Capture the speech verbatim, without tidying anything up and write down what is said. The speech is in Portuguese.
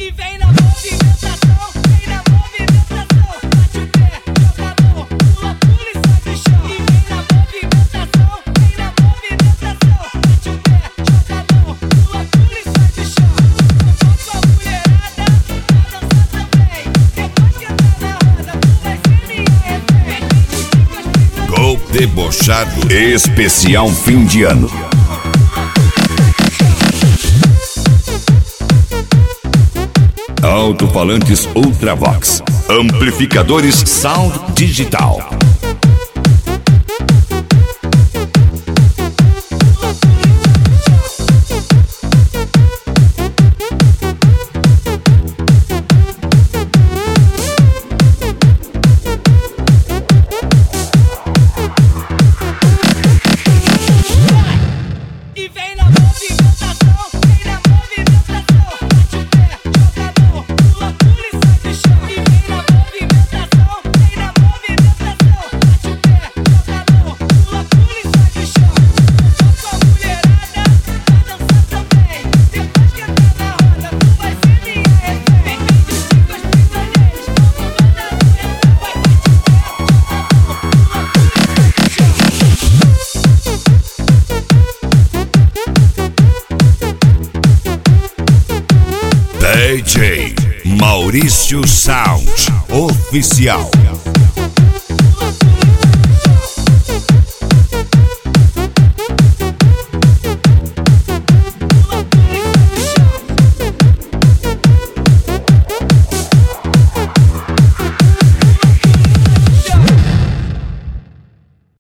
E vem na movimentação, vem na movimentação. Bate o pé, joga a mão, pula, pula e sai do chão. E vem na movimentação, vem na movimentação. Bate o pé, joga a mão, pula, pula e sai do chão. Convoco a mulherada pra dançar também. Depois que entrar na roda, tu vai ser minha refém. Golpe Debochado especial fim de ano. Alto-falantes Ultravox, amplificadores Sound Digital. E vem na movimentação, vem na movimentação. Bate o pé, joga a mão, pula, pula e sai do chão. E vem na movimentação, vem na movimentação. Bate o pé, joga a mão, pula, pula e sai do chão. Convoco a mulherada pra dançar também. Depois que entrar na roda, tu vai ser minha refém. Vem, vem de chicas prisioneiros, vamos mandando entrar. Vai, bate o pé, joga a mão, pula, pula e sai do chão. D J Maurício Sound Oficial.